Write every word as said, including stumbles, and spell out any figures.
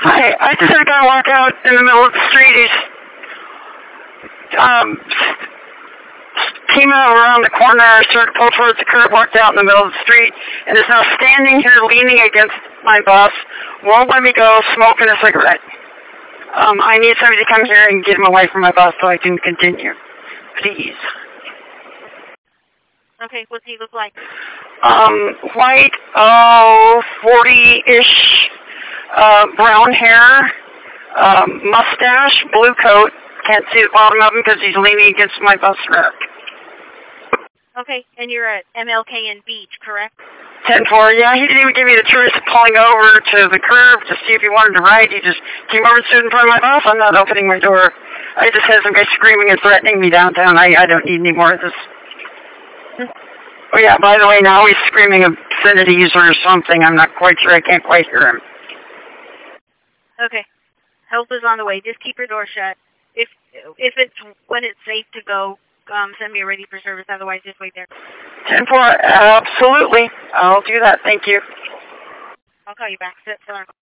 Hi, I just had a guy walk out in the middle of the street. He's um, came out around the corner, started to pull towards the curb, walked out in the middle of the street, and is now standing here leaning against my bus, won't let me go, smoking a cigarette. Um, I need somebody to come here and get him away from my bus so I can continue. Please. Okay, what's he look like? Um, white, oh, forty-ish, uh, brown hair, um, mustache, blue coat. Can't see the bottom of him because he's leaning against my bus rack. Okay, and you're at M L K and Beach, correct? ten four, yeah, he didn't even give me the choice of pulling over to the curb to see if he wanted to ride. He just came over and stood in front of my bus. I'm not opening my door. I just had some guy screaming and threatening me downtown. I, I don't need any more of this. Oh, yeah, by the way, now he's screaming obscenities or something. I'm not quite sure. I can't quite hear him. Okay. Help is on the way. Just keep your door shut. If if it's when it's safe to go, um, send me a ready for service. Otherwise, just wait there. ten four, absolutely. I'll do that. Thank you. I'll call you back. Sit, sit